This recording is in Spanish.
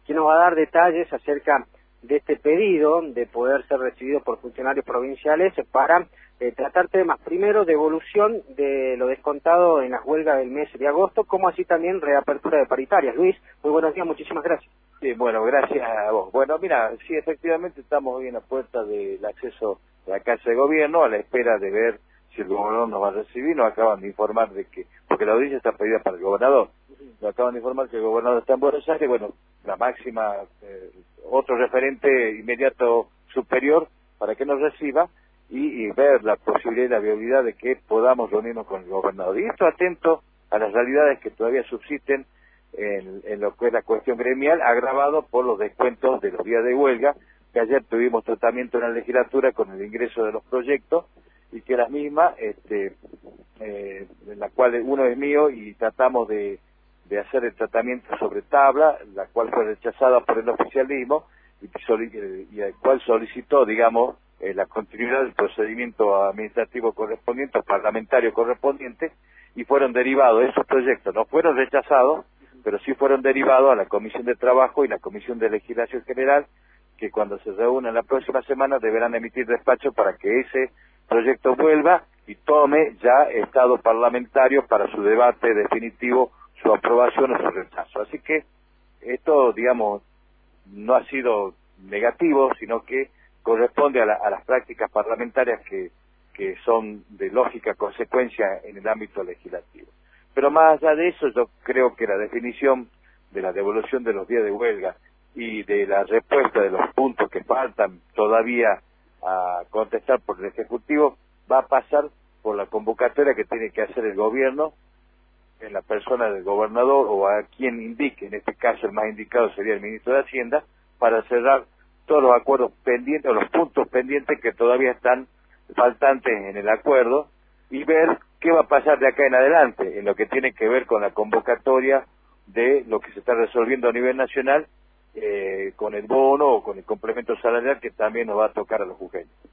quien nos va a dar detalles acerca de este pedido de poder ser recibido por funcionarios provinciales para tratar temas, primero, de evolución de lo descontado en las huelgas del mes de agosto, como así también reapertura de paritarias. Luis, muy buenos días, muchísimas gracias. Sí, bueno, gracias a vos. Bueno, mira, sí, efectivamente estamos hoy en la puerta del acceso a la Casa de Gobierno, a la espera de ver si el gobernador nos va a recibir. Nos acaban de informar de que, porque la audiencia está pedida para el gobernador, nos acaban de informar que el gobernador está en Buenos Aires. Bueno, la máxima, otro referente inmediato superior para que nos reciba y ver la posibilidad y la viabilidad de que podamos reunirnos con el gobernador. Y esto atento a las realidades que todavía subsisten en lo que es la cuestión gremial, agravado por los descuentos de los días de huelga, que ayer tuvimos tratamiento en la legislatura con el ingreso de los proyectos, y que las mismas, en la cual uno es mío y tratamos de hacer el tratamiento sobre tabla, la cual fue rechazada por el oficialismo, y el cual solicitó, digamos, la continuidad del procedimiento administrativo correspondiente o parlamentario correspondiente, y fueron derivados, esos proyectos no fueron rechazados, pero sí fueron derivados a la Comisión de Trabajo y la Comisión de Legislación General, que cuando se reúnan la próxima semana deberán emitir despacho para que ese proyecto vuelva y tome ya estado parlamentario para su debate definitivo, su aprobación o su rechazo. Así que esto, digamos, no ha sido negativo, sino que corresponde a las prácticas parlamentarias que son de lógica consecuencia en el ámbito legislativo. Pero más allá de eso, yo creo que la definición de la devolución de los días de huelga y de la respuesta de los puntos que faltan todavía a contestar por el Ejecutivo va a pasar por la convocatoria que tiene que hacer el gobierno en la persona del gobernador o a quien indique, en este caso el más indicado sería el ministro de Hacienda, para cerrar todos los acuerdos pendientes o los puntos pendientes que todavía están faltantes en el acuerdo y ver qué va a pasar de acá en adelante en lo que tiene que ver con la convocatoria de lo que se está resolviendo a nivel nacional con el bono o con el complemento salarial que también nos va a tocar a los jujeños.